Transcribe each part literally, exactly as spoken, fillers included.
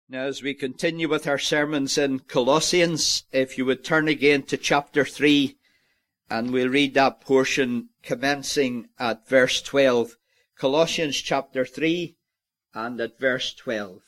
Now, as we continue with our sermons in Colossians, if you would turn again to chapter three, and we'll read that portion commencing at verse twelve. Colossians chapter three, and at verse twelve.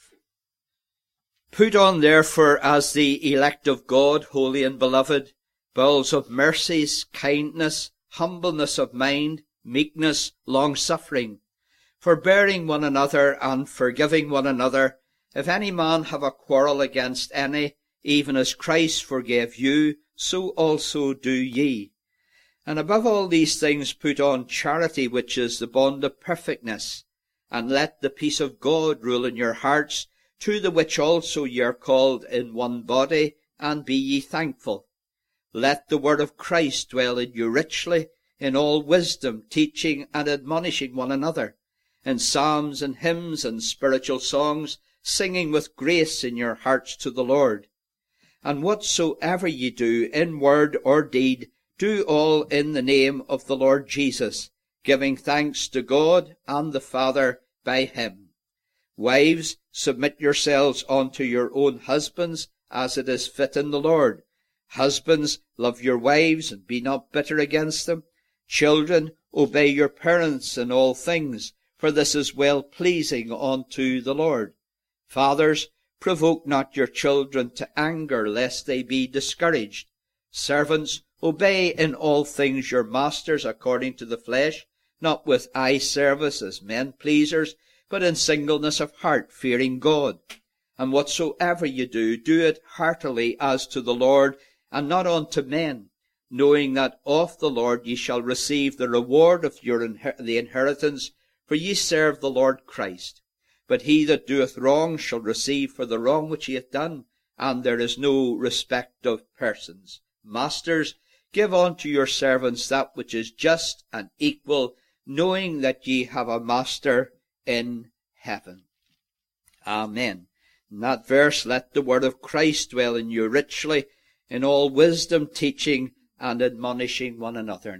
Put on therefore as the elect of God, holy and beloved, bowels of mercies, kindness, humbleness of mind, meekness, long-suffering, forbearing one another and forgiving one another, if any man have a quarrel against any, even as Christ forgave you, so also do ye. And above all these things put on charity, which is the bond of perfectness. And let the peace of God rule in your hearts, to the which also ye are called in one body, and be ye thankful. Let the word of Christ dwell in you richly, in all wisdom, teaching and admonishing one another, in psalms and hymns and spiritual songs, singing with grace in your hearts to the Lord. And whatsoever ye do, in word or deed, do all in the name of the Lord Jesus, giving thanks to God and the Father by him. Wives, submit yourselves unto your own husbands, as it is fit in the Lord. Husbands, love your wives, and be not bitter against them. Children, obey your parents in all things, for this is well-pleasing unto the Lord. Fathers, provoke not your children to anger, lest they be discouraged. Servants, obey in all things your masters according to the flesh, not with eye service as men-pleasers, but in singleness of heart, fearing God. And whatsoever ye do, do it heartily as to the Lord, and not unto men, knowing that of the Lord ye shall receive the reward of your inher- the inheritance, for ye serve the Lord Christ. But he that doeth wrong shall receive for the wrong which he hath done, and there is no respect of persons. Masters, give unto your servants that which is just and equal, knowing that ye have a master in heaven. Amen. In that verse, let the word of Christ dwell in you richly, in all wisdom, teaching and admonishing one another.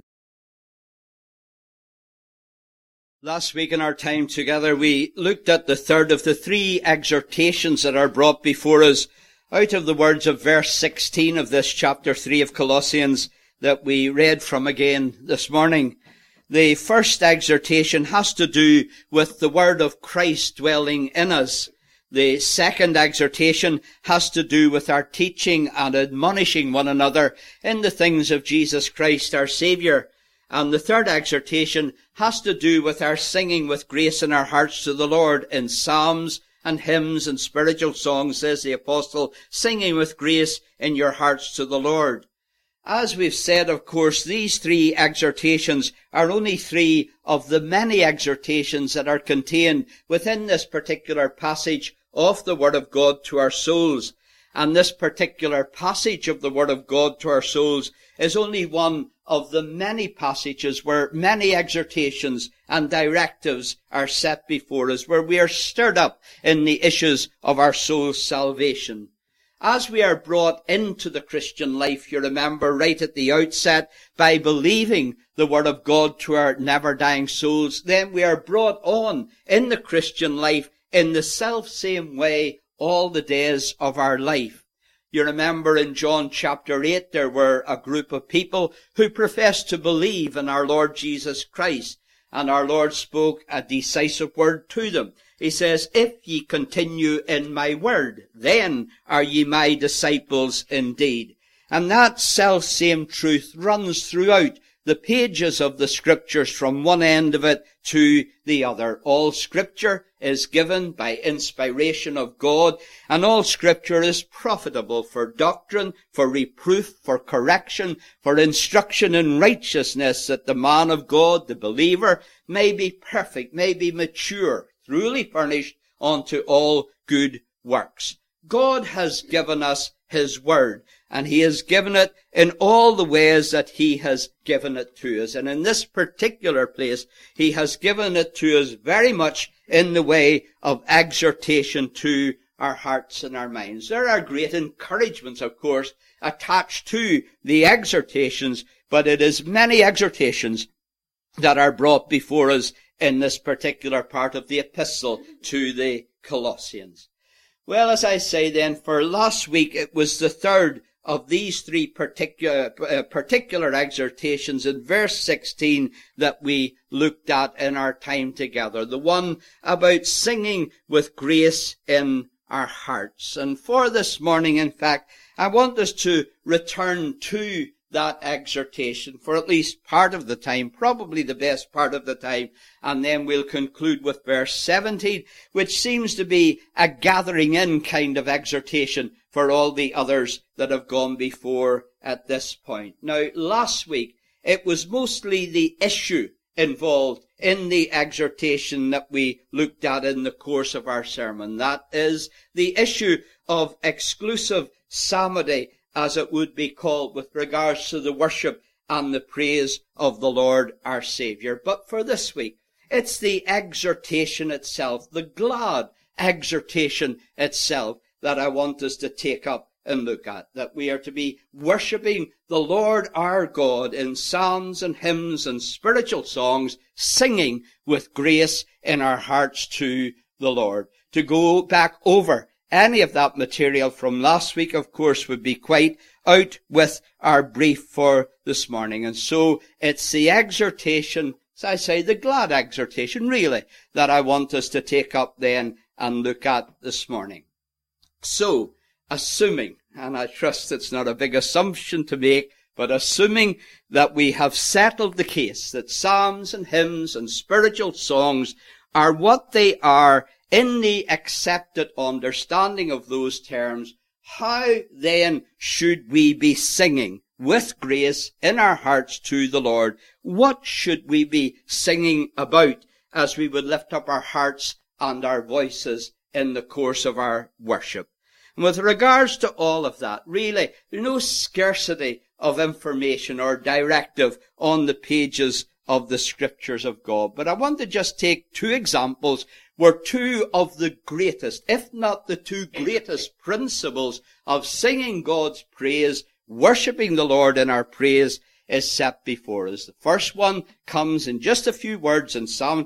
Last week in our time together, we looked at the third of the three exhortations that are brought before us out of the words of verse sixteen of this chapter three of Colossians that we read from again this morning. The first exhortation has to do with the word of Christ dwelling in us. The second exhortation has to do with our teaching and admonishing one another in the things of Jesus Christ our Saviour. And the third exhortation has to do with our singing with grace in our hearts to the Lord in psalms and hymns and spiritual songs, says the apostle, singing with grace in your hearts to the Lord. As we've said, of course, these three exhortations are only three of the many exhortations that are contained within this particular passage of the Word of God to our souls. And this particular passage of the Word of God to our souls is only one of the many passages where many exhortations and directives are set before us, where we are stirred up in the issues of our soul's salvation. As we are brought into the Christian life, you remember right at the outset, by believing the Word of God to our never-dying souls, then we are brought on in the Christian life in the self-same way all the days of our life. You remember in John chapter eight, there were a group of people who professed to believe in our Lord Jesus Christ, and our Lord spoke a decisive word to them. He says, if ye continue in my word, then are ye my disciples indeed. And that self-same truth runs throughout the pages of the Scriptures from one end of it to the other. All Scripture is given by inspiration of God, and all Scripture is profitable for doctrine, for reproof, for correction, for instruction in righteousness, that the man of God, the believer, may be perfect, may be mature, truly furnished unto all good works. God has given us His Word, and He has given it in all the ways that He has given it to us. And in this particular place, He has given it to us very much in the way of exhortation to our hearts and our minds. There are great encouragements, of course, attached to the exhortations, but it is many exhortations that are brought before us in this particular part of the epistle to the Colossians. Well, as I say then, for last week it was the third of these three particular, uh, particular exhortations in verse sixteen that we looked at in our time together. The one about singing with grace in our hearts. And for this morning, in fact, I want us to return to that exhortation for at least part of the time, probably the best part of the time, and then we'll conclude with verse seventeen, which seems to be a gathering in kind of exhortation for all the others that have gone before at this point. Now, last week, it was mostly the issue involved in the exhortation that we looked at in the course of our sermon. That is the issue of exclusive psalmody, as it would be called, with regards to the worship and the praise of the Lord our Saviour. But for this week, it's the exhortation itself, the glad exhortation itself, that I want us to take up and look at, that we are to be worshipping the Lord our God in psalms and hymns and spiritual songs, singing with grace in our hearts to the Lord. To go back over any of that material from last week, of course, would be quite out with our brief for this morning. And so it's the exhortation, as I say, the glad exhortation, really, that I want us to take up then and look at this morning. So, assuming, and I trust it's not a big assumption to make, but assuming that we have settled the case that psalms and hymns and spiritual songs are what they are in the accepted understanding of those terms, how then should we be singing with grace in our hearts to the Lord? What should we be singing about as we would lift up our hearts and our voices in the course of our worship? And with regards to all of that, really, there's no scarcity of information or directive on the pages of the Scriptures of God. But I want to just take two examples where two of the greatest, if not the two greatest principles of singing God's praise, worshipping the Lord in our praise, is set before us. The first one comes in just a few words in Psalm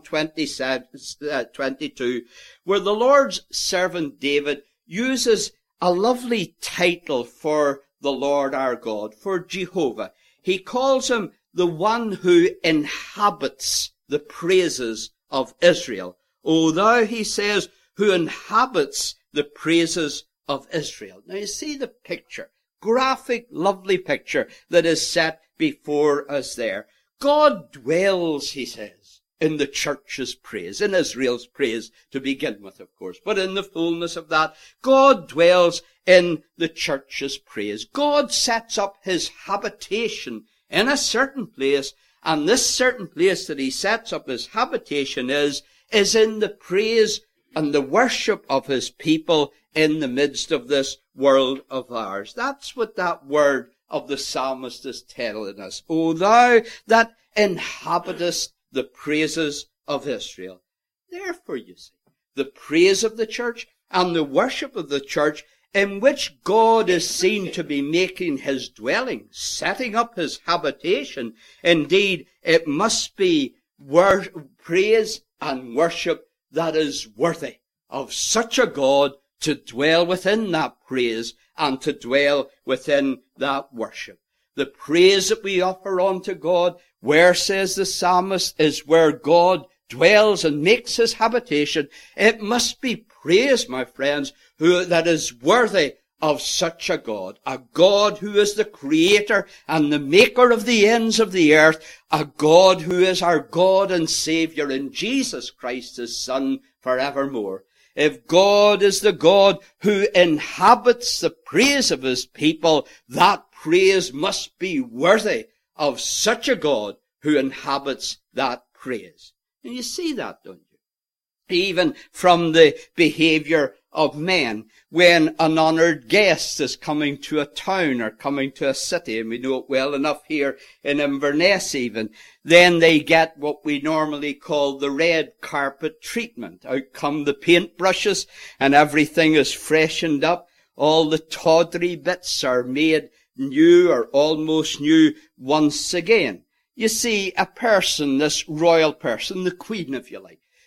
twenty-two, where the Lord's servant David uses a lovely title for the Lord our God, for Jehovah. He calls him the one who inhabits the praises of Israel. O thou, he says, who inhabits the praises of Israel. Now you see the picture, graphic, lovely picture that is set before us there. God dwells, he says, in the church's praise, in Israel's praise to begin with, of course. But in the fullness of that, God dwells in the church's praise. God sets up his habitation in a certain place, and this certain place that he sets up his habitation is, is in the praise and the worship of his people in the midst of this world of ours. That's what that word of the psalmist is telling us. O thou that inhabitest the praises of Israel. Therefore, you see, the praise of the church and the worship of the church, in which God is seen to be making his dwelling, setting up his habitation. Indeed, it must be wor- praise and worship that is worthy of such a God to dwell within that praise and to dwell within that worship. The praise that we offer unto God, where, says the psalmist, is where God dwells and makes his habitation. It must be praise, my friends, who that is worthy of such a God, a God who is the creator and the maker of the ends of the earth, a God who is our God and Saviour in Jesus Christ, his Son, forevermore. If God is the God who inhabits the praise of his people, that praise must be worthy of such a God who inhabits that praise. And you see that, don't you? Even from the behavior of men, when an honored guest is coming to a town or coming to a city, and we know it well enough here in Inverness even, then they get what we normally call the red carpet treatment. Out come the paintbrushes and everything is freshened up. All the tawdry bits are made new or almost new once again. You see, a person, this royal person, the queen if you like,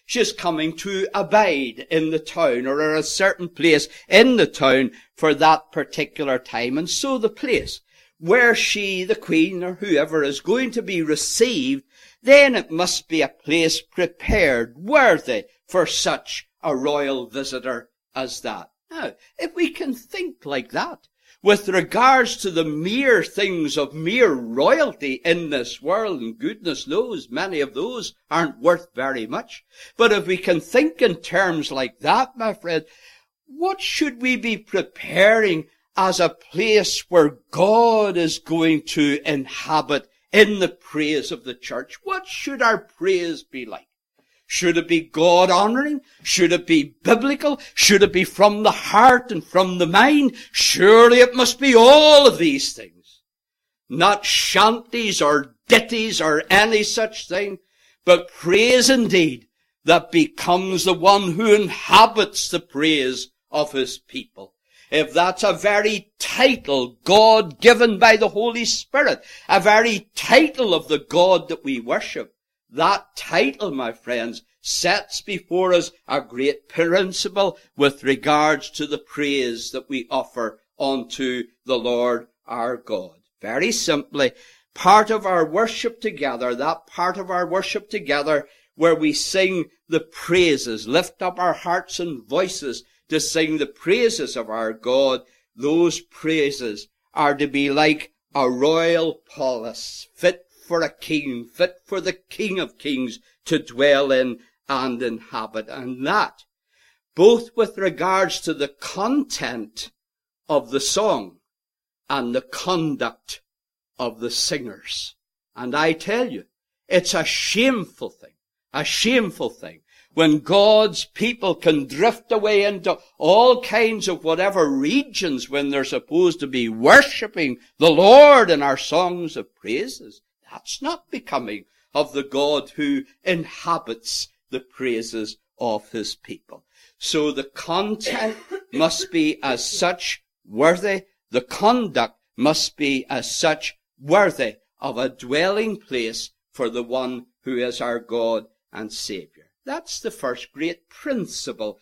She's coming to abide in the town or at a certain place in the town for that particular time. And so the place where she, the queen or whoever, is going to be received, then it must be a place prepared, worthy for such a royal visitor as that. Now, if we can think like that, with regards to the mere things of mere royalty in this world, and goodness knows many of those aren't worth very much. But if we can think in terms like that, my friend, what should we be preparing as a place where God is going to inhabit in the praise of the church? What should our praise be like? Should it be God-honoring? Should it be biblical? Should it be from the heart and from the mind? Surely it must be all of these things. Not shanties or ditties or any such thing, but praise indeed that becomes the one who inhabits the praise of his people. If that's a very title God given by the Holy Spirit, a very title of the God that we worship, that title, my friends, sets before us a great principle with regards to the praise that we offer unto the Lord our God. Very simply, part of our worship together, that part of our worship together where we sing the praises, lift up our hearts and voices to sing the praises of our God, those praises are to be like a royal palace, fit for a king, fit for the King of Kings to dwell in and inhabit. And that, both with regards to the content of the song and the conduct of the singers. And I tell you, it's a shameful thing, a shameful thing, when God's people can drift away into all kinds of whatever regions when they're supposed to be worshipping the Lord in our songs of praises. That's not becoming of the God who inhabits the praises of his people. So the content must be as such worthy, the conduct must be as such worthy of a dwelling place for the one who is our God and Savior. That's the first great principle,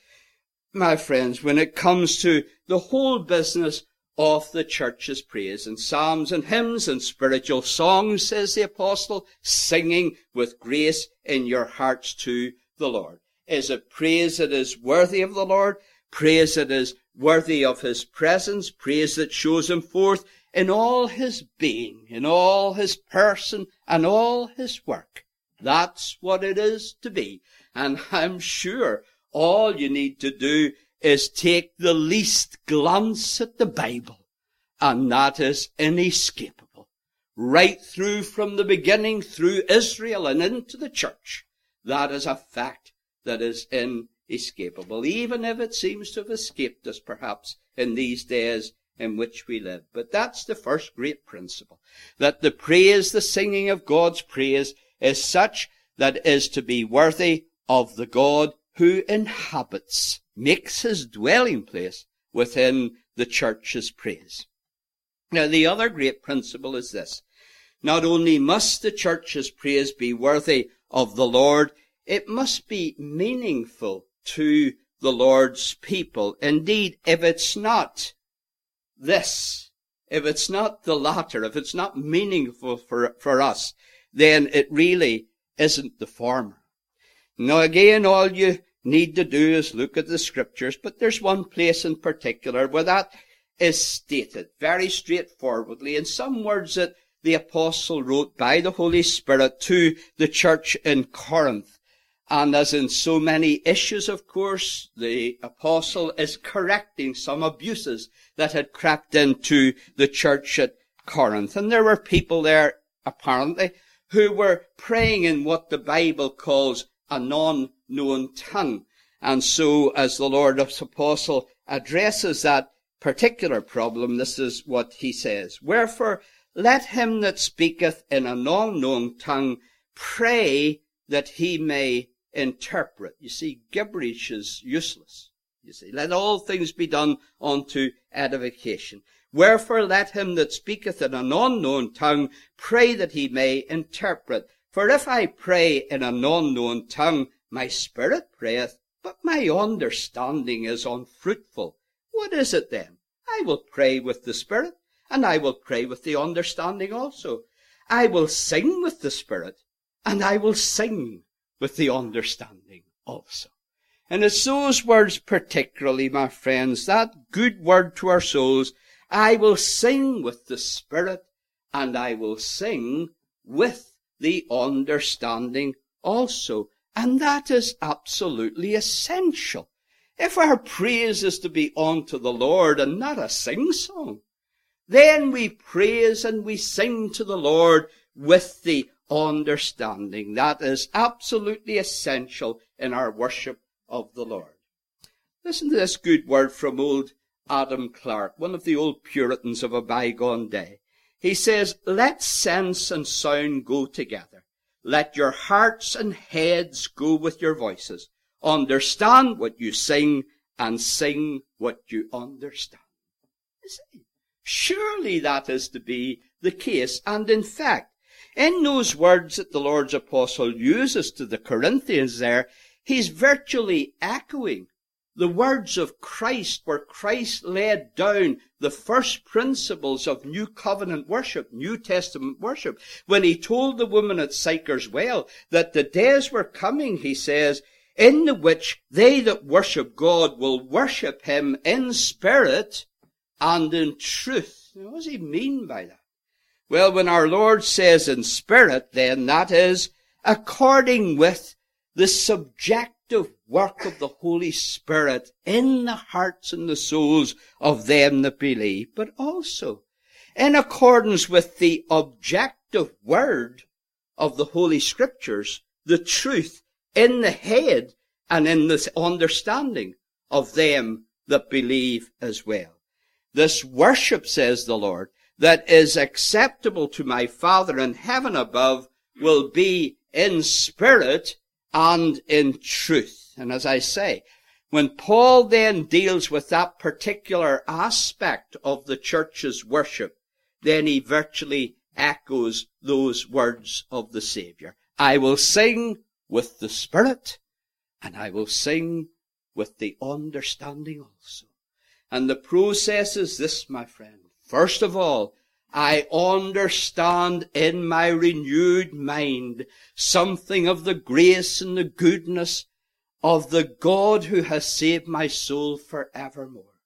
my friends, when it comes to the whole business of the church's praise. And psalms and hymns and spiritual songs, says the apostle, singing with grace in your hearts to the Lord. Is it praise that is worthy of the Lord? Praise that is worthy of his presence? Praise that shows him forth in all his being, in all his person, and all his work? That's what it is to be. And I'm sure all you need to do is take the least glance at the Bible, and that is inescapable. Right through from the beginning, through Israel and into the church, that is a fact that is inescapable, even if it seems to have escaped us perhaps in these days in which we live. But that's the first great principle, that the praise, the singing of God's praise, is such that is to be worthy of the God who inhabits, makes his dwelling place within the church's praise. Now, the other great principle is this. Not only must the church's praise be worthy of the Lord, it must be meaningful to the Lord's people. Indeed, if it's not this, if it's not the latter, if it's not meaningful for, for us, then it really isn't the former. Now, again, all you need to do is look at the scriptures, but there's one place in particular where that is stated very straightforwardly in some words that the apostle wrote by the Holy Spirit to the church in Corinth. And as in so many issues, of course, the apostle is correcting some abuses that had crept into the church at Corinth. And there were people there, apparently, who were praying in what the Bible calls a non-known tongue. And so, as the Lord's apostle addresses that particular problem, this is what he says. Wherefore, let him that speaketh in a non-known tongue pray that he may interpret. You see, gibberish is useless. You see, let all things be done unto edification. Wherefore, let him that speaketh in an unknown tongue pray that he may interpret. For if I pray in an unknown tongue, My spirit prayeth, but my understanding is unfruitful. What is it then? I will pray with the spirit, and I will pray with the understanding also. I will sing with the spirit, and I will sing with the understanding also. And it's those words particularly, my friends, that good word to our souls. I will sing with the spirit, and I will sing with the understanding also. And that is absolutely essential. If our praise is to be unto the Lord and not a sing-song, then we praise and we sing to the Lord with the understanding. That is absolutely essential in our worship of the Lord. Listen to this good word from old Adam Clarke, one of the old Puritans of a bygone day. He says, let sense and sound go together. Let your hearts and heads go with your voices. Understand what you sing and sing what you understand. Surely that is to be the case. And in fact, in those words that the Lord's apostle uses to the Corinthians there, he's virtually echoing the words of Christ, where Christ laid down the first principles of New Covenant worship, New Testament worship, when he told the woman at Sychar's Well that the days were coming, he says, in the which they that worship God will worship him in spirit and in truth. Now, what does he mean by that? Well, when our Lord says in spirit, then that is according with the subjective work of the Holy Spirit in the hearts and the souls of them that believe, but also in accordance with the objective word of the Holy Scriptures, the truth in the head and in the understanding of them that believe as well. This worship, says the Lord, that is acceptable to my Father in heaven above will be in spirit and in truth. And as I say, when Paul then deals with that particular aspect of the church's worship, then he virtually echoes those words of the Savior. I will sing with the Spirit, and I will sing with the understanding also. And the process is this, my friend. First of all, I understand in my renewed mind something of the grace and the goodness of the God who has saved my soul forevermore.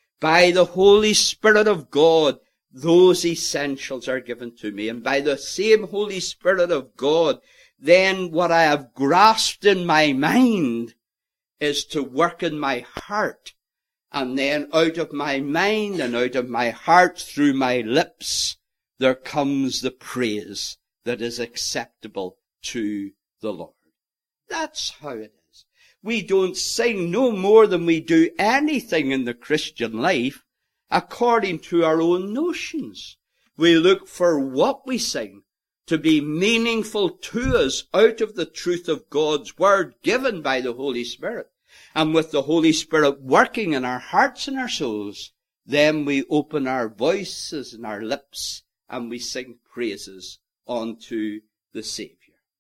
By the Holy Spirit of God, those essentials are given to me. And by the same Holy Spirit of God, then what I have grasped in my mind is to work in my heart. And then out of my mind and out of my heart through my lips, there comes the praise that is acceptable to the Lord. That's how it is. We don't sing no more than we do anything in the Christian life according to our own notions. We look for what we sing to be meaningful to us out of the truth of God's word given by the Holy Spirit. And with the Holy Spirit working in our hearts and our souls, then we open our voices and our lips and we sing praises unto the Savior.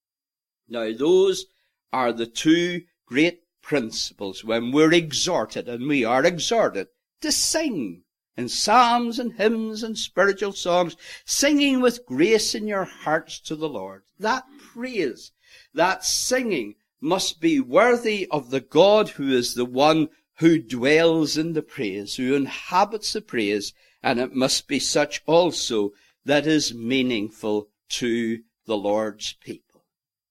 Now, those are the two great principles when we're exhorted, and we are exhorted, to sing in psalms and hymns and spiritual songs, singing with grace in your hearts to the Lord. That praise, that singing, must be worthy of the God who is the one who dwells in the praise, who inhabits the praise, and it must be such also that is meaningful to the Lord's people.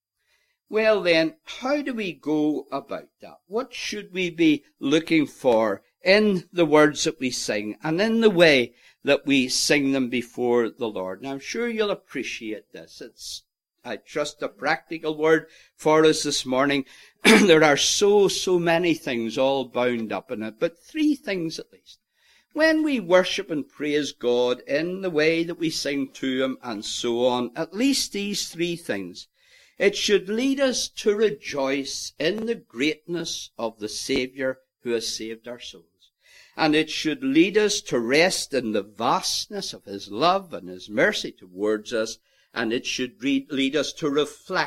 Well then, how do we go about that? What should we be looking for in the words that we sing and in the way that we sing them before the Lord? Now I'm sure you'll appreciate this. It's I trust a practical word for us this morning. There are so, so many things all bound up in it, but three things at least. When we worship and praise God in the way that we sing to Him and so on, at least these three things. It should lead us to rejoice in the greatness of the Saviour who has saved our souls. And it should lead us to rest in the vastness of His love and His mercy towards us. And it should lead us to reflect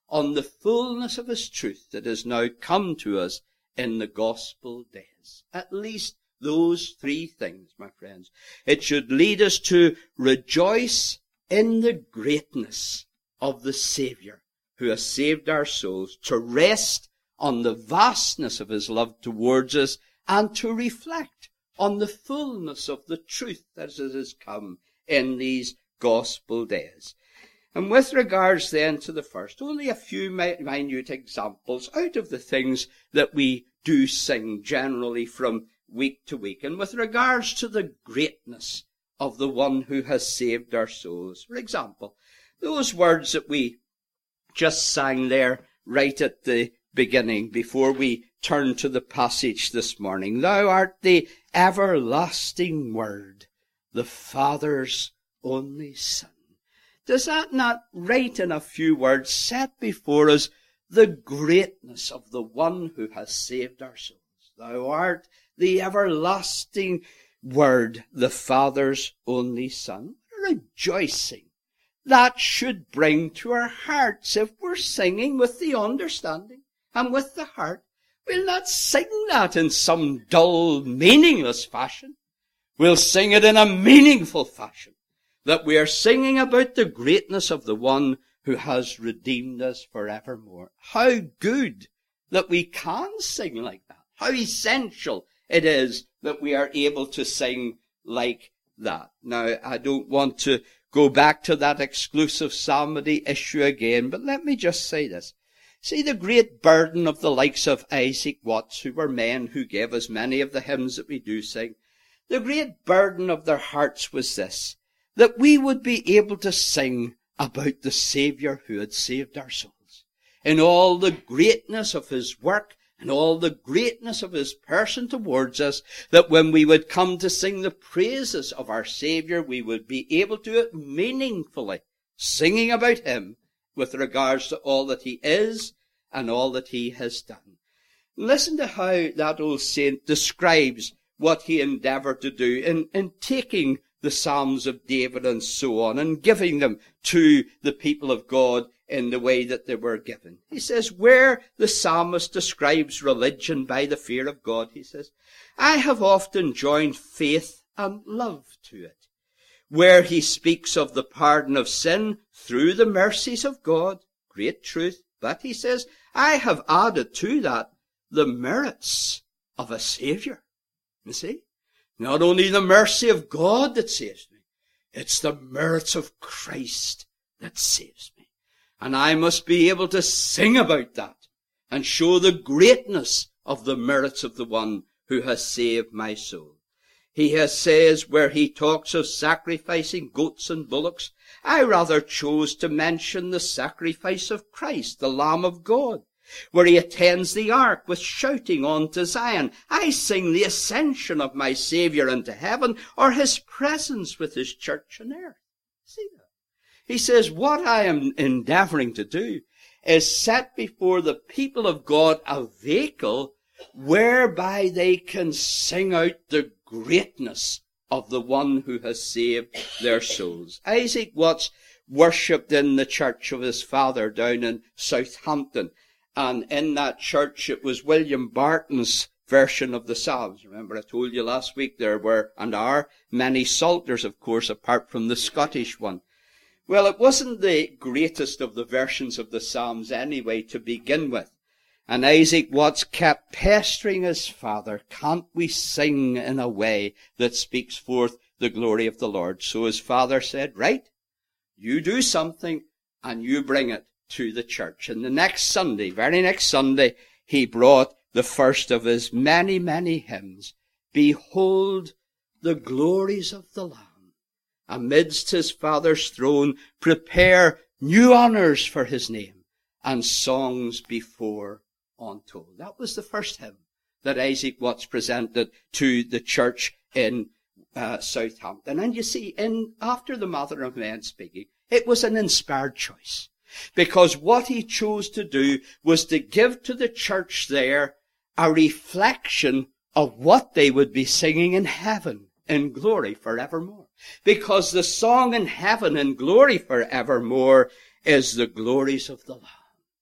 on the fullness of his truth that has now come to us in the gospel days. At least those three things, my friends. It should lead us to rejoice in the greatness of the Saviour who has saved our souls, to rest on the vastness of his love towards us, and to reflect on the fullness of the truth as it has come in these gospel days. And with regards then to the first, only a few minute examples out of the things that we do sing generally from week to week. And with regards to the greatness of the one who has saved our souls. For example, those words that we just sang there right at the beginning before we turn to the passage this morning. Thou art the everlasting Word, the Father's only Son. Does that not, right in a few words, set before us the greatness of the one who has saved our souls? Thou art the everlasting Word, the Father's only Son. Rejoicing that should bring to our hearts if we're singing with the understanding and with the heart. We'll not sing that in some dull, meaningless fashion. We'll sing it in a meaningful fashion, that we are singing about the greatness of the one who has redeemed us forevermore. How good that we can sing like that. How essential it is that we are able to sing like that. Now, I don't want to go back to that exclusive psalmody issue again, but let me just say this. See, the great burden of the likes of Isaac Watts, who were men who gave us many of the hymns that we do sing, the great burden of their hearts was this, that we would be able to sing about the Saviour who had saved our souls, in all the greatness of his work, and all the greatness of his person towards us, that when we would come to sing the praises of our Saviour, we would be able to do it meaningfully, singing about him with regards to all that he is and all that he has done. Listen to how that old saint describes what he endeavoured to do in, in taking the Psalms of David and so on, and giving them to the people of God in the way that they were given. He says, where the psalmist describes religion by the fear of God, he says, I have often joined faith and love to it. Where he speaks of the pardon of sin through the mercies of God, great truth, but he says, I have added to that the merits of a Saviour. You see? Not only the mercy of God that saves me, it's the merits of Christ that saves me. And I must be able to sing about that and show the greatness of the merits of the one who has saved my soul. He has says where he talks of sacrificing goats and bullocks, I rather chose to mention the sacrifice of Christ, the Lamb of God. Where he attends the ark with shouting on to Zion, I sing the ascension of my Saviour into heaven, or his presence with his church on earth. See that? He says, what I am endeavouring to do is set before the people of God a vehicle whereby they can sing out the greatness of the one who has saved their souls. Isaac Watts worshipped in the church of his father down in Southampton. And in that church, it was William Barton's version of the Psalms. Remember, I told you last week there were, and are, many psalters, of course, apart from the Scottish one. Well, it wasn't the greatest of the versions of the Psalms anyway to begin with. And Isaac Watts kept pestering his father, can't we sing in a way that speaks forth the glory of the Lord? So his father said, right, you do something and you bring it to the church. And the next Sunday, very next Sunday, he brought the first of his many, many hymns. Behold the glories of the Lamb. Amidst his Father's throne, prepare new honours for his name, and songs before untold. That was the first hymn that Isaac Watts presented to the church in uh, Southampton. And you see, in after the Mother of Men speaking, it was an inspired choice. Because what he chose to do was to give to the church there a reflection of what they would be singing in heaven in glory forevermore. Because the song in heaven in glory forevermore is the glories of the Lamb.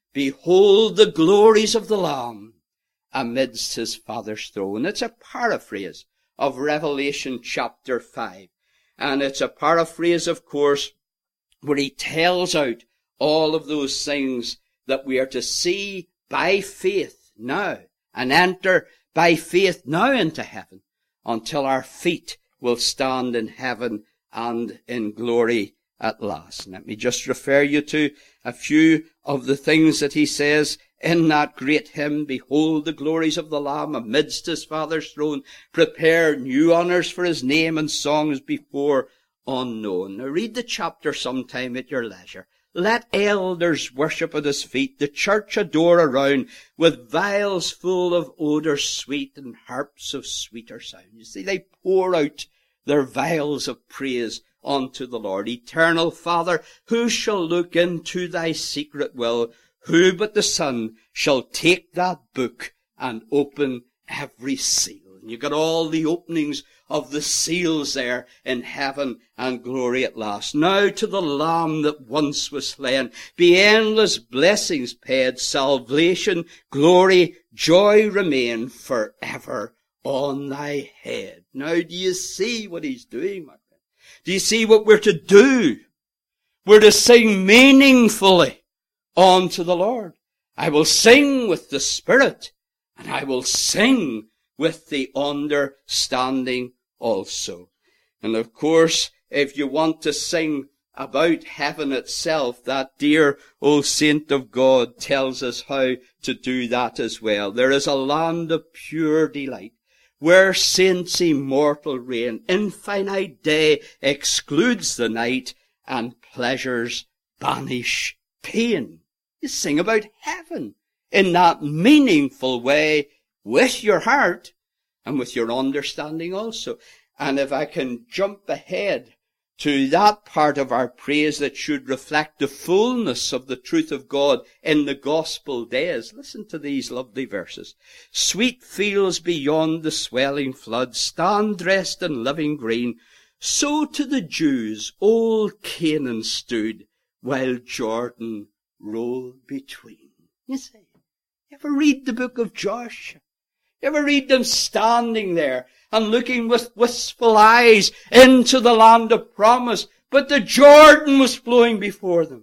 behold the glories of the Lamb amidst his Father's throne. It's a paraphrase of Revelation chapter five. And it's a paraphrase, of course, where he tells out all of those things that we are to see by faith now and enter by faith now into heaven until our feet will stand in heaven and in glory at last. Let me just refer you to a few of the things that he says in that great hymn. Behold the glories of the Lamb amidst his Father's throne. Prepare new honours for his name and songs before unknown. Now read the chapter sometime at your leisure. Let elders worship at his feet, the church adore around, with vials full of odours sweet and harps of sweeter sound. You see, they pour out their vials of praise unto the Lord. Eternal Father, who shall look into thy secret will? Who but the Son shall take that book and open every seal? And you've got all the openings of the seals there in heaven and glory at last. Now to the Lamb that once was slain be endless blessings paid, salvation, glory, joy remain forever on thy head. Now do you see what he's doing, my friend? Do you see what we're to do? We're to sing meaningfully unto the Lord. I will sing with the Spirit, and I will sing with the understanding also. And of course, if you want to sing about heaven itself, that dear old saint of God tells us how to do that as well. There is a land of pure delight, where saints immortal reign. Infinite day excludes the night, and pleasures banish pain. You sing about heaven in that meaningful way with your heart and with your understanding also. And if I can jump ahead to that part of our praise that should reflect the fullness of the truth of God in the gospel days, listen to these lovely verses. Sweet fields beyond the swelling flood stand dressed in living green. So to the Jews old Canaan stood, while Jordan rolled between. You see, you ever read the book of Joshua? You ever read them standing there and looking with wistful eyes into the land of promise, but the Jordan was flowing before them?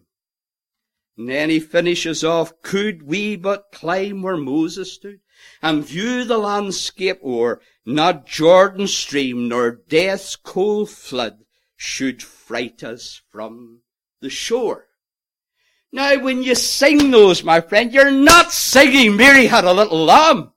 And then he finishes off, could we but climb where Moses stood and view the landscape o'er, not Jordan's stream nor death's cold flood should fright us from the shore. Now when you sing those, my friend, you're not singing Mary had a little lamb.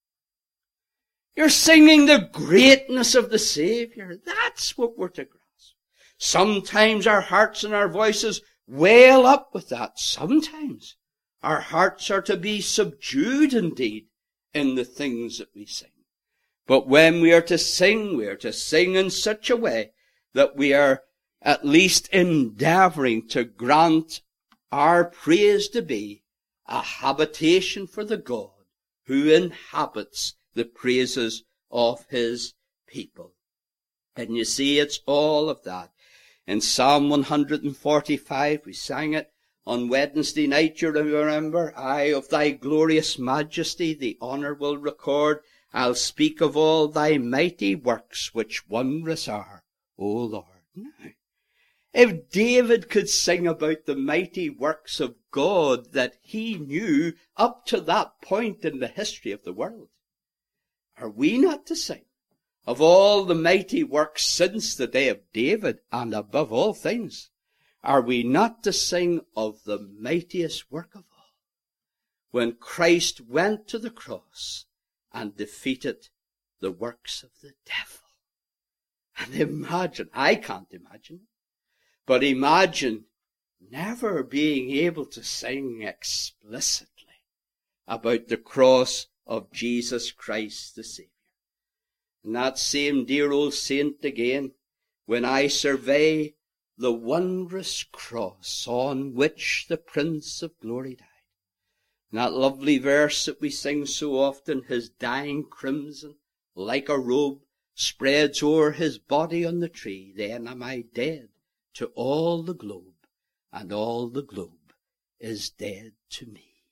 You're singing the greatness of the Savior. That's what we're to grasp. Sometimes our hearts and our voices well up with that. Sometimes our hearts are to be subdued indeed in the things that we sing. But when we are to sing, we are to sing in such a way that we are at least endeavoring to grant our praise to be a habitation for the God who inhabits the praises of his people. And you see, it's all of that. In Psalm one forty-five, we sang it on Wednesday night, you remember. I of thy glorious majesty the honour will record. I'll speak of all thy mighty works which wondrous are, O Lord. Now, if David could sing about the mighty works of God that he knew up to that point in the history of the world, are we not to sing of all the mighty works since the day of David, and above all things, are we not to sing of the mightiest work of all, when Christ went to the cross and defeated the works of the devil? And imagine, I can't imagine, but imagine never being able to sing explicitly about the cross of Jesus Christ the Saviour. And that same dear old saint again, when I survey the wondrous cross on which the Prince of Glory died. And that lovely verse that we sing so often, his dying crimson, like a robe, spreads o'er his body on the tree. Then am I dead to all the globe, and all the globe is dead to me.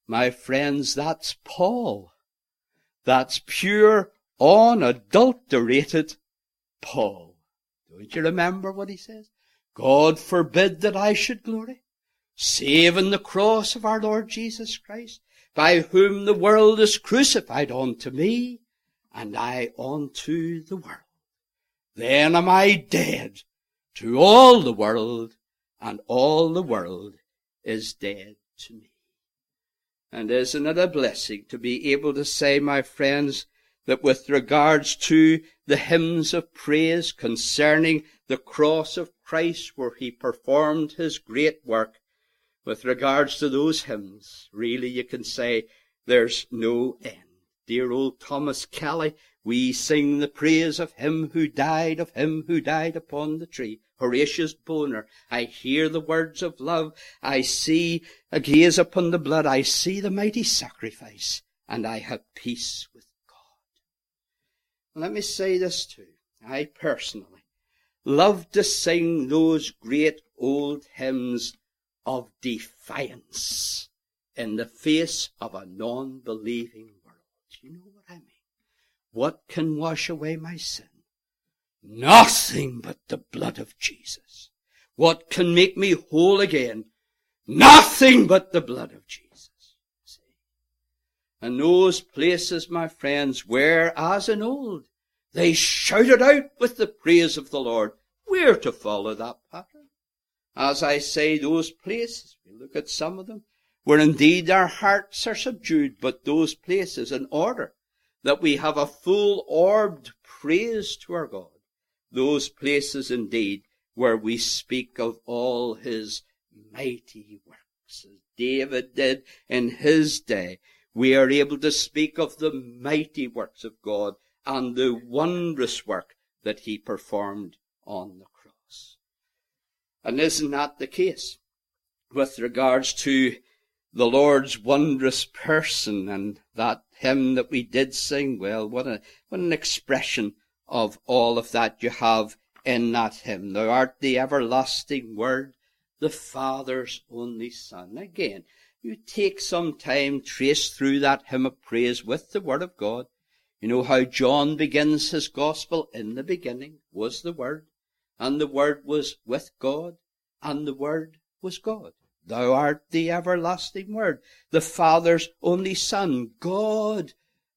My friends, that's Paul. That's pure, unadulterated Paul. Don't you remember what he says? God forbid that I should glory, save in the cross of our Lord Jesus Christ, by whom the world is crucified unto me, and I unto the world. Then am I dead to all the world, and all the world is dead to me. And isn't it a blessing to be able to say, my friends, that with regards to the hymns of praise concerning the cross of Christ where he performed his great work, with regards to those hymns, really you can say there's no end. Dear old Thomas Kelly, we sing the praise of him who died, of him who died upon the tree. Horatius Bonar, I hear the words of love, I see, I gaze upon the blood, I see the mighty sacrifice, and I have peace with God. Let me say this too. I personally love to sing those great old hymns of defiance in the face of a non-believing world. You know what I mean? What can wash away my sin? Nothing but the blood of Jesus. What can make me whole again? Nothing but the blood of Jesus. See? And those places, my friends, where, as in old, they shouted out with the praise of the Lord, we're to follow that pattern. As I say, those places, we look at some of them, where indeed our hearts are subdued, but those places in order that we have a full-orbed praise to our God. Those places indeed where we speak of all his mighty works. As David did in his day, we are able to speak of the mighty works of God and the wondrous work that he performed on the cross. And isn't that the case with regards to the Lord's wondrous person and that hymn that we did sing? Well, what, a, what an expression of all of that you have in that hymn. Thou art the everlasting Word, the Father's only Son. Again, you take some time, trace through that hymn of praise with the Word of God. You know how John begins his gospel. In the beginning was the Word, and the Word was with God, and the Word was God. Thou art the everlasting Word, the Father's only Son, God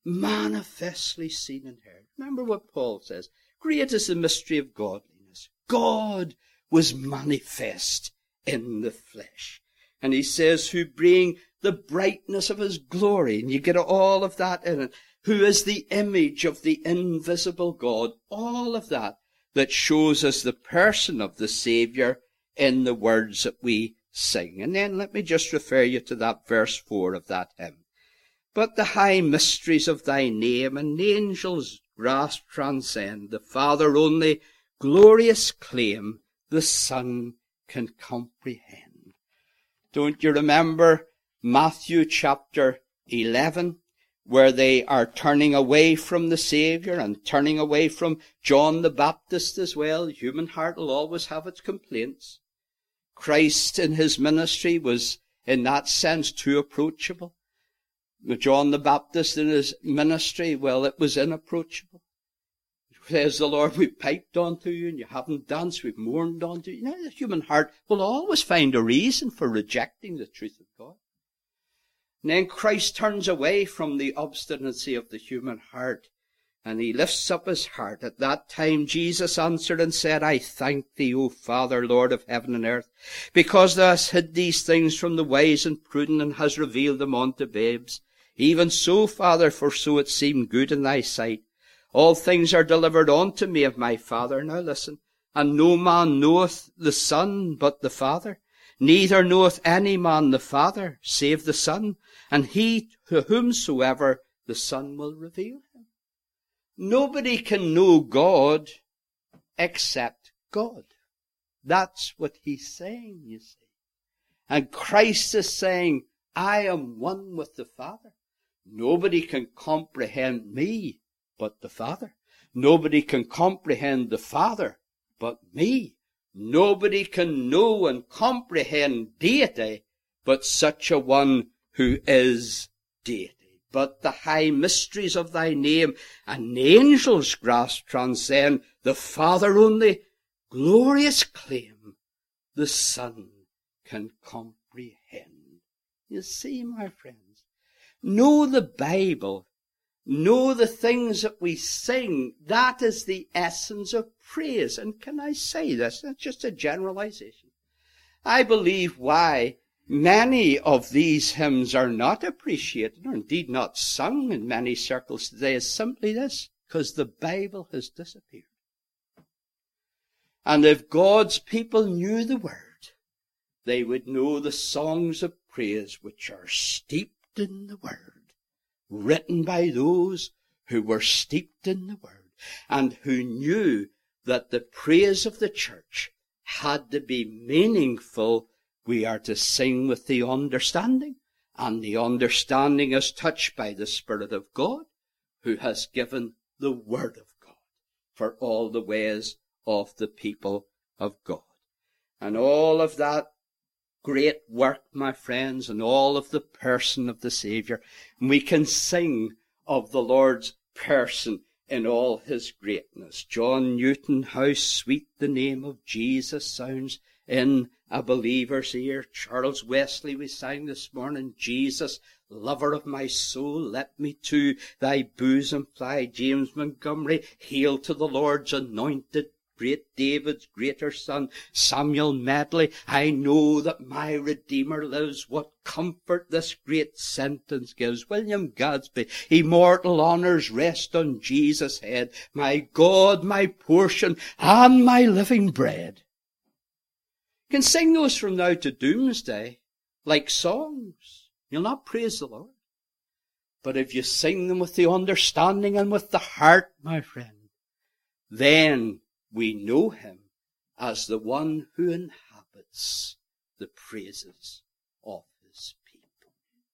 manifestly seen and heard. Remember what Paul says. Great is the mystery of godliness. God was manifest in the flesh. And he says, who bring the brightness of his glory. And you get all of that in it. Who is the image of the invisible God. All of that that shows us the person of the Saviour in the words that we sing. And then let me just refer you to that verse four of that hymn. But the high mysteries of thy name and the angels' grasp transcend, the Father only glorious claim the Son can comprehend. Don't you remember Matthew chapter eleven, where they are turning away from the Saviour and turning away from John the Baptist as well? The human heart will always have its complaints. Christ in his ministry was in that sense too approachable. John the Baptist in his ministry, well, it was inapproachable. Says the Lord, we piped unto you and you haven't danced, we've mourned unto you. You know, the human heart will always find a reason for rejecting the truth of God. And then Christ turns away from the obstinacy of the human heart and he lifts up his heart. At that time Jesus answered and said, I thank thee, O Father, Lord of heaven and earth, because thou hast hid these things from the wise and prudent and hast revealed them unto babes. Even so, Father, for so it seemed good in thy sight. All things are delivered unto me of my Father. Now listen. And no man knoweth the Son but the Father. Neither knoweth any man the Father save the Son, and he to whomsoever the Son will reveal him. Nobody can know God except God. That's what he's saying, you see. And Christ is saying, I am one with the Father. Nobody can comprehend me but the Father. Nobody can comprehend the Father but me. Nobody can know and comprehend deity but such a one who is deity. But the high mysteries of thy name and angels' grasp transcend the Father only glorious claim the Son can comprehend. You see, my friends, know the Bible, know the things that we sing. That is the essence of praise. And can I say this? That's just a generalization. I believe why many of these hymns are not appreciated, or indeed not sung in many circles today, is simply this: because the Bible has disappeared. And if God's people knew the Word, they would know the songs of praise which are steeped in the Word, written by those who were steeped in the Word, and who knew that the praise of the church had to be meaningful. We are to sing with the understanding, and the understanding is touched by the Spirit of God, who has given the Word of God for all the ways of the people of God. And all of that great work, my friends, and all of the person of the Saviour, we can sing of the Lord's person in all his greatness. John Newton, how sweet the name of Jesus sounds in a believer's ear. Charles Wesley, we sang this morning, Jesus, lover of my soul, let me to thy bosom fly. James Montgomery, hail to the Lord's anointed, great David's greater son. Samuel Medley, I know that my Redeemer lives. What comfort this great sentence gives. William Gadsby, immortal honours rest on Jesus' head. My God, my portion, and my living bread. You can sing those from now to doomsday like songs. You'll not praise the Lord. But if you sing them with the understanding and with the heart, my friend, then we know him as the one who inhabits the praises of his people.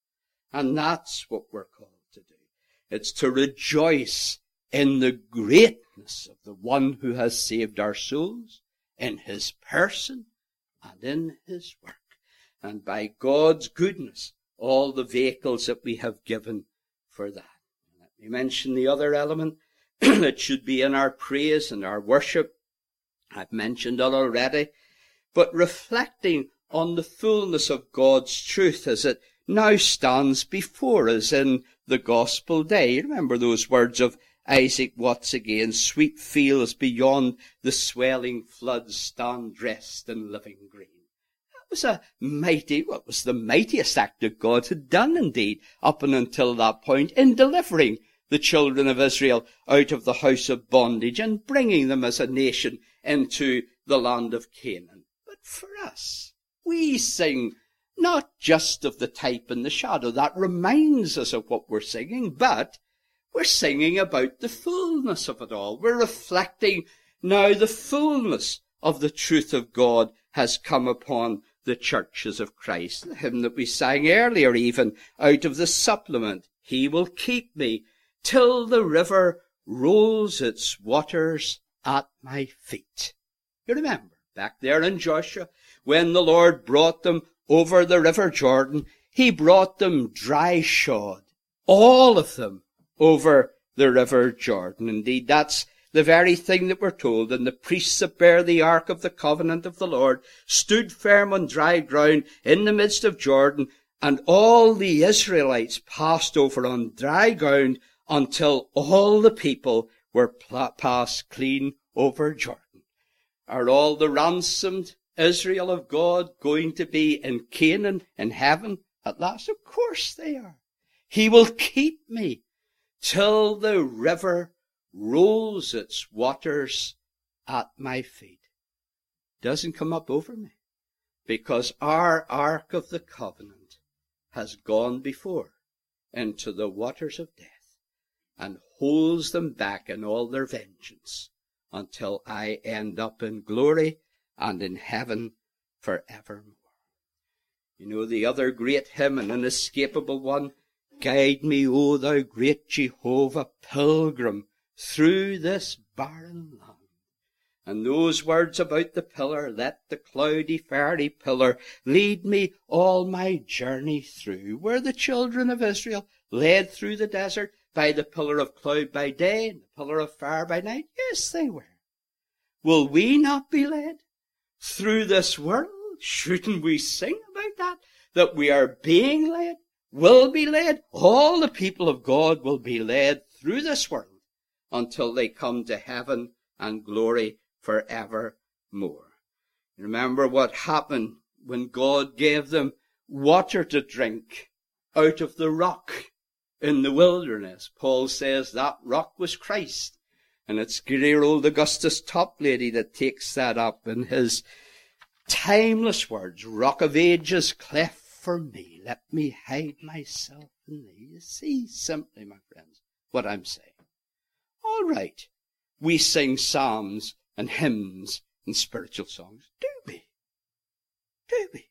And that's what we're called to do. It's to rejoice in the greatness of the one who has saved our souls, in his person and in his work. And by God's goodness, all the vehicles that we have given for that. Let me mention the other element that should be in our praise and our worship. I've mentioned it already. But reflecting on the fullness of God's truth as it now stands before us in the gospel day. Remember those words of Isaac Watts again, sweet fields beyond the swelling floods stand dressed in living green. That was a mighty, what was the mightiest act that God had done indeed up and until that point in delivering the children of Israel out of the house of bondage and bringing them as a nation into the land of Canaan. But for us, we sing not just of the type and the shadow. That reminds us of what we're singing, but we're singing about the fullness of it all. We're reflecting now the fullness of the truth of God has come upon the churches of Christ. The hymn that we sang earlier, even out of the supplement, He will keep me till the river rolls its waters at my feet. You remember, back there in Joshua, when the Lord brought them over the river Jordan, he brought them dry shod, all of them, over the river Jordan. Indeed, that's the very thing that we're told. And the priests that bear the ark of the covenant of the Lord stood firm on dry ground in the midst of Jordan, and all the Israelites passed over on dry ground until all the people were passed clean over Jordan. Are all the ransomed Israel of God going to be in Canaan, in heaven, at last? Of course they are. He will keep me till the river rolls its waters at my feet. Doesn't come up over me, because our ark of the covenant has gone before into the waters of death and holds them back in all their vengeance until I end up in glory and in heaven forevermore. You know the other great hymn, an inescapable one, Guide me, O thou great Jehovah, pilgrim through this barren land. And those words about the pillar, let the cloudy fairy pillar lead me all my journey through, were the children of Israel led through the desert by the pillar of cloud by day and the pillar of fire by night? Yes, they were. Will we not be led through this world? Shouldn't we sing about that? That we are being led, will be led. All the people of God will be led through this world until they come to heaven and glory forevermore. Remember what happened when God gave them water to drink out of the rock in the wilderness. Paul says that rock was Christ. And it's dear old Augustus Toplady that takes that up in his timeless words. Rock of ages, cleft for me, let me hide myself in thee. You see simply, my friends, what I'm saying. All right, we sing psalms and hymns and spiritual songs. Do we? Do we?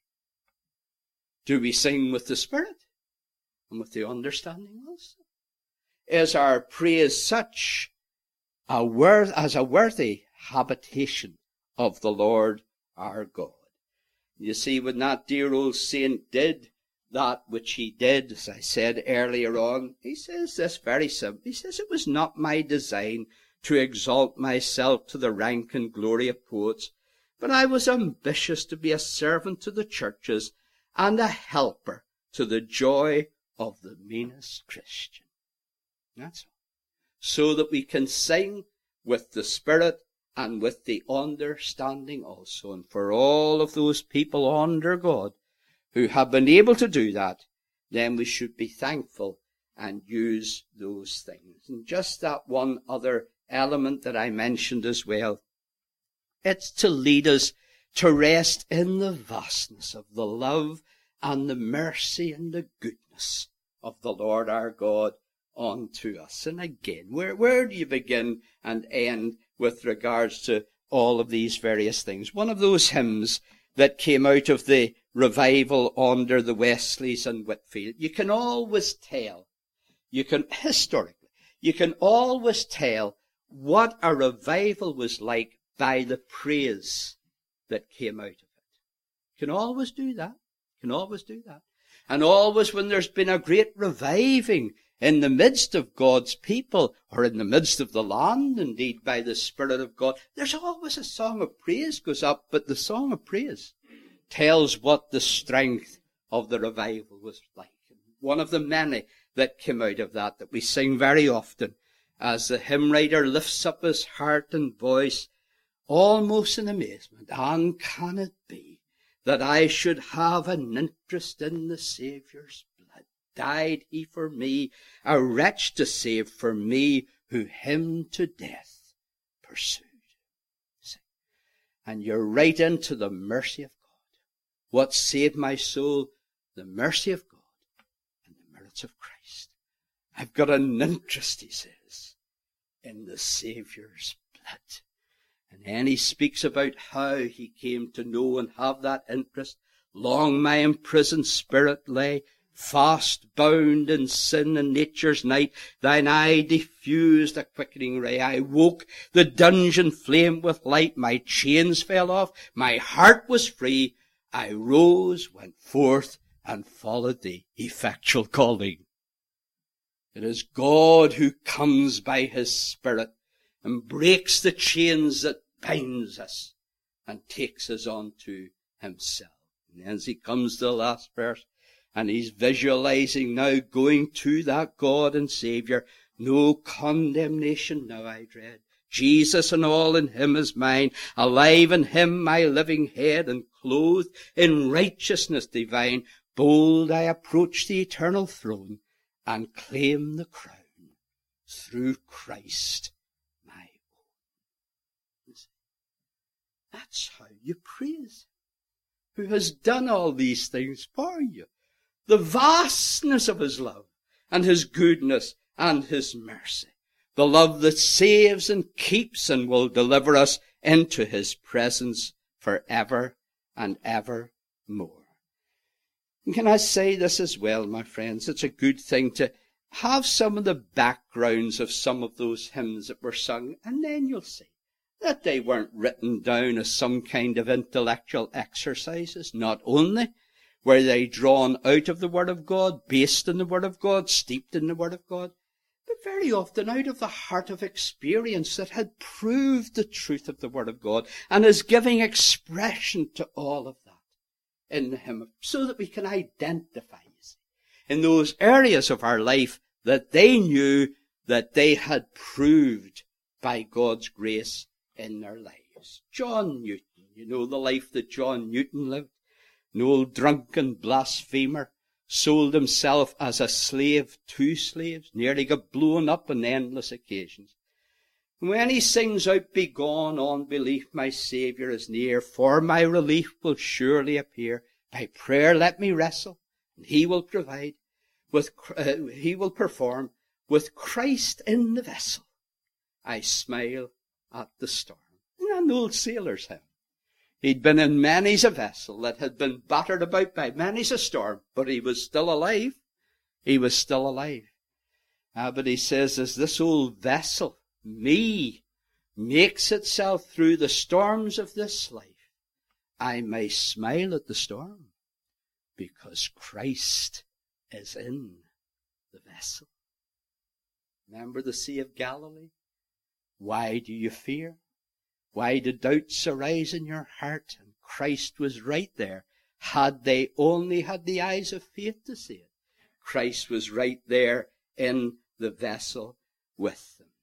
Do we sing with the Spirit and with the understanding also? Is our praise such a worth, as a worthy habitation of the Lord our God? You see, when that dear old saint did that which he did, as I said earlier on, he says this very simple. He says, it was not my design to exalt myself to the rank and glory of poets, but I was ambitious to be a servant to the churches and a helper to the joy of the meanest Christian. That's all. So that we can sing with the Spirit and with the understanding also. And for all of those people under God who have been able to do that, then we should be thankful and use those things. And just that one other element that I mentioned as well, it's to lead us to rest in the vastness of the love and the mercy and the goodness of the Lord our God unto us. And again, where, where do you begin and end with regards to all of these various things? One of those hymns that came out of the revival under the Wesleys and Whitfield, you can always tell, you can, historically, you can always tell what a revival was like by the praise that came out of it. You can always do that. You can always do that. And always when there's been a great reviving in the midst of God's people, or in the midst of the land, indeed, by the Spirit of God, there's always a song of praise goes up, but the song of praise tells what the strength of the revival was like. One of the many that came out of that, that we sing very often, as the hymn writer lifts up his heart and voice, almost in amazement, and can it be that I should have an interest in the Saviour's blood? Died he for me, a wretch to save, for me who him to death pursued. See? And you're right into the mercy of God. What saved my soul? The mercy of God and the merits of Christ. I've got an interest, he says, in the Saviour's blood. And then he speaks about how he came to know and have that interest. Long my imprisoned spirit lay, fast bound in sin and nature's night. Thine eye diffused a quickening ray. I woke, the dungeon flamed with light. My chains fell off, my heart was free. I rose, went forth, and followed thee. Effectual calling. It is God who comes by his Spirit and breaks the chains that binds us and takes us on to himself. And as he comes to the last verse, and he's visualizing now going to that God and Saviour. No condemnation now I dread. Jesus and all in him is mine. Alive in him my living head, and clothed in righteousness divine. Bold I approach the eternal throne, and claim the crown through Christ my own. That's how you praise him, who has done all these things for you. The vastness of his love and his goodness and his mercy. The love that saves and keeps and will deliver us into his presence forever and ever more. And can I say this as well, my friends? It's a good thing to have some of the backgrounds of some of those hymns that were sung, and then you'll see. that they weren't written down as some kind of intellectual exercises. Not only were they drawn out of the Word of God, based in the Word of God, steeped in the Word of God, but very often out of the heart of experience that had proved the truth of the Word of God and is giving expression to all of that in the hymn, so that we can identify in those areas of our life that they knew that they had proved by God's grace in their lives. John Newton, you know the life that John Newton lived, an old drunken blasphemer, sold himself as a slave to slaves, nearly got blown up on endless occasions. When he sings out, "Begone unbelief, my Saviour is near, for my relief will surely appear. By prayer let me wrestle, and he will provide, with uh, he will perform, with Christ in the vessel, I smile at the storm." An old sailor's hymn. He'd been in many's a vessel that had been battered about by many's a storm, but he was still alive. He was still alive. Ah, but he says, as this old vessel, me, makes itself through the storms of this life, I may smile at the storm, because Christ is in the vessel. Remember the Sea of Galilee? Why do you fear? Why do doubts arise in your heart? And Christ was right there. Had they only had the eyes of faith to see it, Christ was right there in the vessel with them.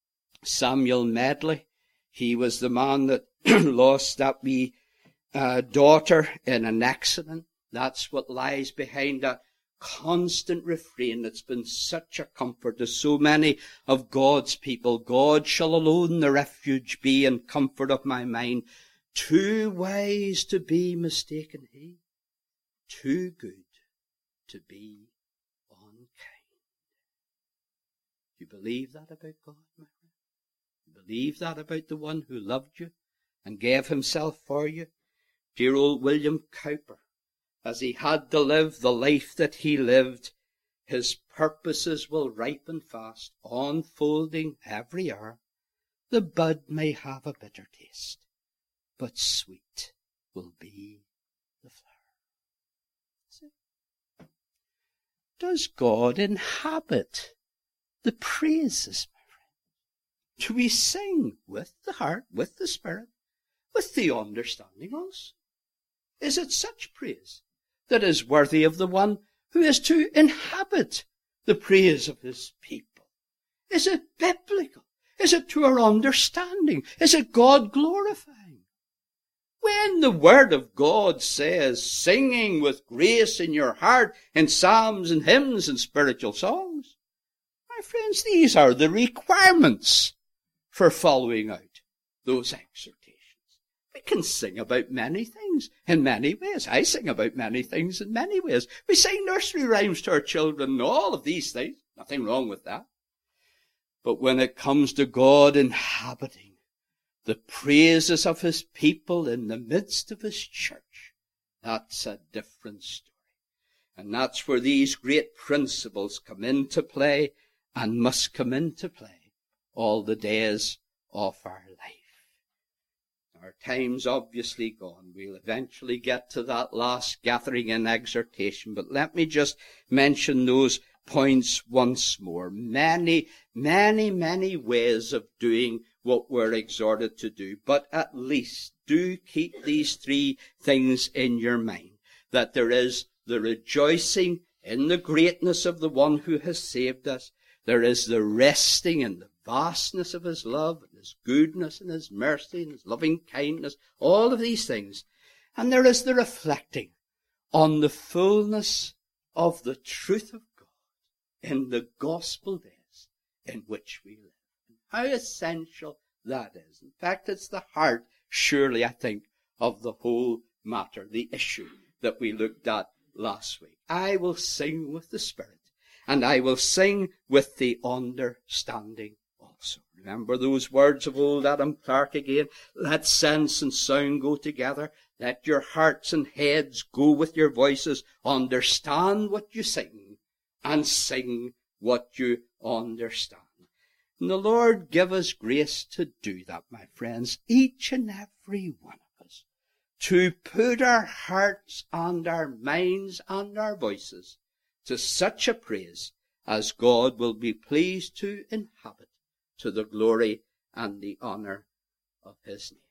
Samuel Medley, he was the man that lost that wee uh, daughter in an accident. That's what lies behind that constant refrain that's been such a comfort to so many of God's people. God shall alone the refuge be and comfort of my mind. Too wise to be mistaken he, too good to be unkind. Do you believe that about God, my friend? Do you believe that about the one who loved you and gave himself for you? Dear old William Cowper, as he had to live the life that he lived, his purposes will ripen fast, unfolding every hour. The bud may have a bitter taste, but sweet will be the flower. See? Does God inhabit the praises, my friend? Do we sing with the heart, with the spirit, with the understanding also? Is it such praise that is worthy of the one who is to inhabit the praise of his people? Is it biblical? Is it to our understanding? Is it God glorifying? When the Word of God says, singing with grace in your heart in psalms and hymns and spiritual songs, my friends, these are the requirements for following out those exhortations. We can sing about many things in many ways. I sing about many things in many ways. We sing nursery rhymes to our children and all of these things. Nothing wrong with that. But when it comes to God inhabiting the praises of his people in the midst of his church, that's a different story. And that's where these great principles come into play and must come into play all the days of our life. Our time's obviously gone. We'll eventually get to that last gathering and exhortation, but let me just mention those points once more. Many, many, many ways of doing what we're exhorted to do, but at least do keep these three things in your mind, that there is the rejoicing in the greatness of the one who has saved us. There is the resting in the vastness of his love and his goodness and his mercy and his loving kindness, all of these things. And there is the reflecting on the fullness of the truth of God in the gospel days in which we live. And how essential that is. In fact, it's the heart, surely, I think, of the whole matter, the issue that we looked at last week. I will sing with the Spirit, and I will sing with the understanding also. Remember those words of old Adam Clarke again? Let sense and sound go together. Let your hearts and heads go with your voices. Understand what you sing, and sing what you understand. And the Lord give us grace to do that, my friends, each and every one of us, to put our hearts and our minds and our voices to such a praise as God will be pleased to inhabit, to the glory and the honour of his name.